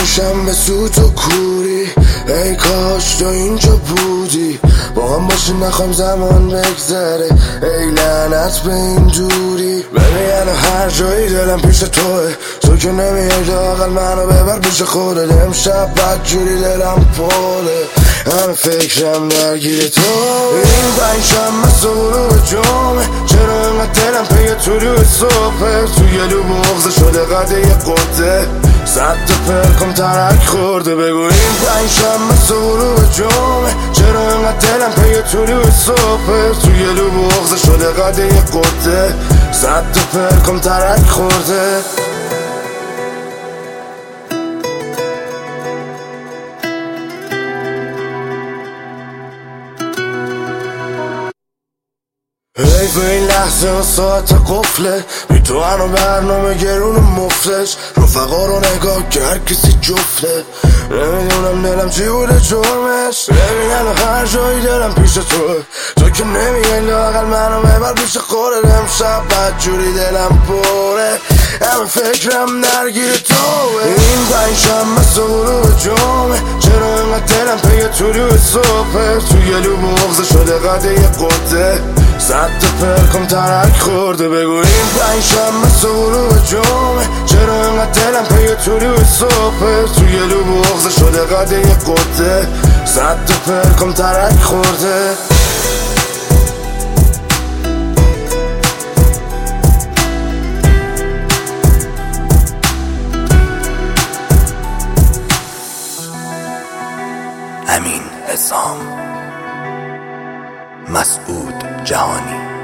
پنجشنبه سوت و کوری، ای کاش تو اینجا بودی با هم باشی، نخوام زمان بگذره، ای لعنت به این دوری. ببین هر جایی دلم پیش توه، تو که نمیای لااقل منو ببر پیش خودت. امشب بدجوری دلم پره، همه فکرم درگیر تو. این پنجشنبه غروب جمعه، چرا اینقدر دلم پی طلوع صبحه؟ تو گلو بغضه شده قده یه قده، صد تا پرکم ترک خورده. بگو این پنجشنبه غروب جمعه، چرا اینقدر دلم پی طلوع صبحه؟ تو گلو بغضه شده قده یه قده، صد تا پرکم ترک خورده. حیف این لحظه و ساعت قفله، بی تو هنو برنامه گرون مفلش. رفقا رو نگاه که هر کسی جفته، نمیدونم دلم چی بوده جرمش. ببینم هر جایی دلم پیش توه، تو که نمیای لااقل منو ببر پیش خودت. امشب بدجوری دلم پره، همه فکرم درگیر توه. این پنجشنبه غروب جمعه، چرا اینقدر دلم پی طلوع صبحه؟ تو گلو بغضه شده قده یه قده، صد تا پرکم ترک خورده. بگو این پنجشنبه غروب جمعه، چرا اینقدر دلم پی طلوع صبحه؟ تو گلو بغضه شده قده یه قده، صد تا پرکم ترک خورده. امین حسام، مسعود جهانی.